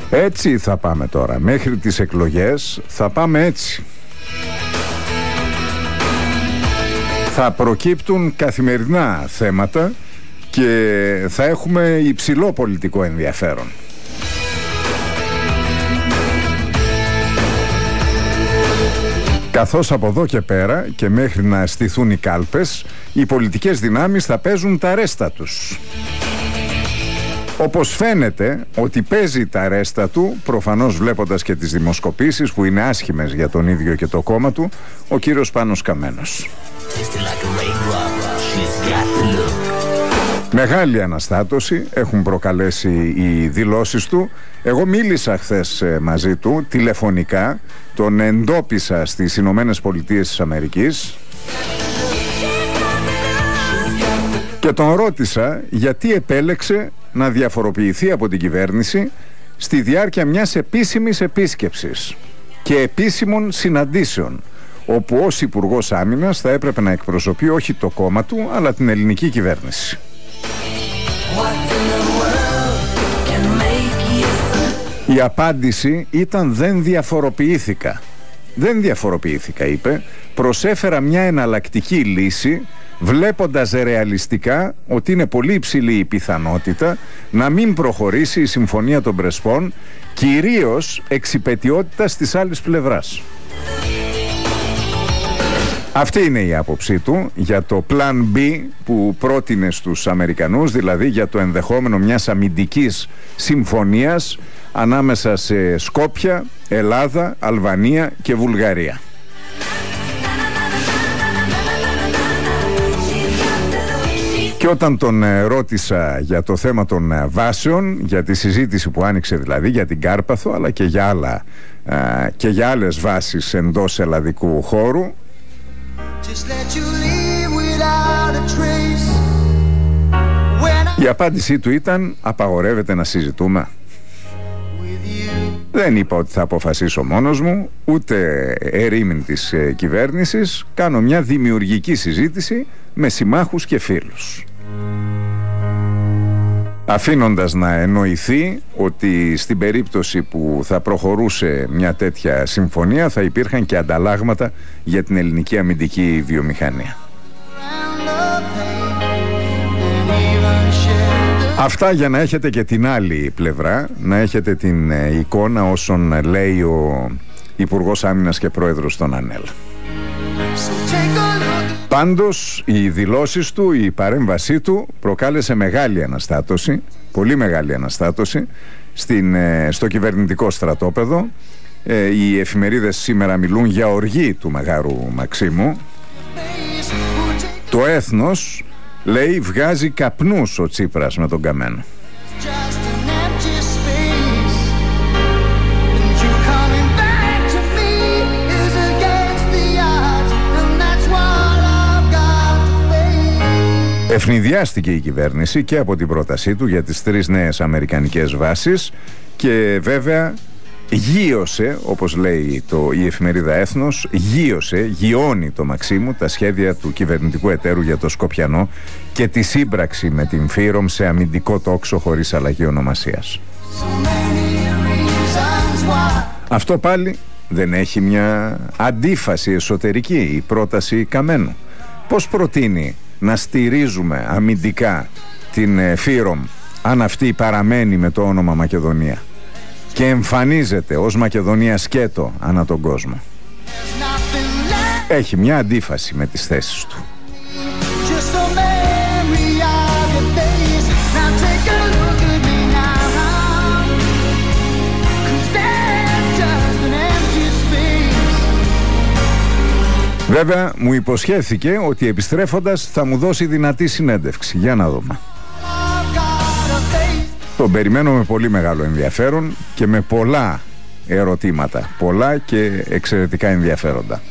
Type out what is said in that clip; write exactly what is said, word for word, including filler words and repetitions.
Έτσι θα πάμε τώρα. Μέχρι τις εκλογές θα πάμε έτσι. Θα προκύπτουν καθημερινά θέματα και θα έχουμε υψηλό πολιτικό ενδιαφέρον. Καθώς από εδώ και πέρα και μέχρι να στηθούν οι κάλπες, οι πολιτικές δυνάμεις θα παίζουν τα ρέστα τους. Όπως φαίνεται ότι παίζει τα ρέστα του, προφανώς βλέποντας και τις δημοσκοπήσεις που είναι άσχημες για τον ίδιο και το κόμμα του, ο κύριος Πάνος Καμένος. Μεγάλη αναστάτωση έχουν προκαλέσει οι δηλώσεις του. Εγώ μίλησα χθες μαζί του τηλεφωνικά, τον εντόπισα στις Ηνωμένες Πολιτείες της Αμερικής και τον ρώτησα γιατί επέλεξε να διαφοροποιηθεί από την κυβέρνηση στη διάρκεια μιας επίσημης επίσκεψης και επίσημων συναντήσεων, όπου ως Υπουργός Άμυνας θα έπρεπε να εκπροσωπεί όχι το κόμμα του, αλλά την ελληνική κυβέρνηση. Η απάντηση ήταν «δεν διαφοροποιήθηκα». «Δεν διαφοροποιήθηκα», είπε, προσέφερα μια εναλλακτική λύση, βλέποντας ρεαλιστικά ότι είναι πολύ υψηλή η πιθανότητα να μην προχωρήσει η Συμφωνία των Πρεσπών, κυρίως εξυπαιτιότητας της άλλης πλευράς. Αυτή είναι η άποψή του για το Plan B που πρότεινε στους Αμερικανούς, δηλαδή για το ενδεχόμενο μιας αμυντικής συμφωνίας ανάμεσα σε Σκόπια, Ελλάδα, Αλβανία και Βουλγαρία. Και όταν τον ρώτησα για το θέμα των βάσεων, για τη συζήτηση που άνοιξε δηλαδή για την Κάρπαθο, αλλά και για, άλλα, και για άλλες βάσεις εντός ελλαδικού χώρου, η απάντησή του ήταν «απαγορεύεται να συζητούμε». Δεν είπα ότι θα αποφασίσω μόνος μου, ούτε ερήμην της ε, κυβέρνησης. Κάνω μια δημιουργική συζήτηση με συμμάχους και φίλους, αφήνοντας να εννοηθεί ότι στην περίπτωση που θα προχωρούσε μια τέτοια συμφωνία θα υπήρχαν και ανταλλάγματα για την ελληνική αμυντική βιομηχανία. Αυτά για να έχετε και την άλλη πλευρά, να έχετε την ε, εικόνα όσων λέει ο Υπουργός Άμυνας και Πρόεδρος των ΑΝΕΛ. Πάντως οι δηλώσεις του, η παρέμβασή του προκάλεσε μεγάλη αναστάτωση, πολύ μεγάλη αναστάτωση στην, ε, στο κυβερνητικό στρατόπεδο. Ε, οι εφημερίδες σήμερα μιλούν για οργή του Μεγάρου Μαξίμου. Το Έθνος λέει βγάζει καπνούς ο Τσίπρας με τον Καμένο. Ευνηδιάστηκε η κυβέρνηση και από την πρότασή του για τις τρεις νέες αμερικανικές βάσεις και βέβαια γείωσε, όπως λέει το, η εφημερίδα Έθνος, γείωσε, γιώνει το Μαξίμου τα σχέδια του κυβερνητικού εταίρου για το Σκοπιανό και τη σύμπραξη με την Φύρομ σε αμυντικό τόξο χωρίς αλλαγή ονομασίας. Αυτό πάλι δεν έχει μια αντίφαση εσωτερική η πρόταση Καμένου? Πώς προτείνει να στηρίζουμε αμυντικά την Φύρομ αν αυτή παραμένει με το όνομα Μακεδονία και εμφανίζεται ως Μακεδονία σκέτο ανά τον κόσμο? Έχει μια αντίφαση με τις θέσεις του. Βέβαια μου υποσχέθηκε ότι επιστρέφοντας θα μου δώσει δυνατή συνέντευξη. Για να δούμε. Τον περιμένω με πολύ μεγάλο ενδιαφέρον και με πολλά ερωτήματα, πολλά και εξαιρετικά ενδιαφέροντα.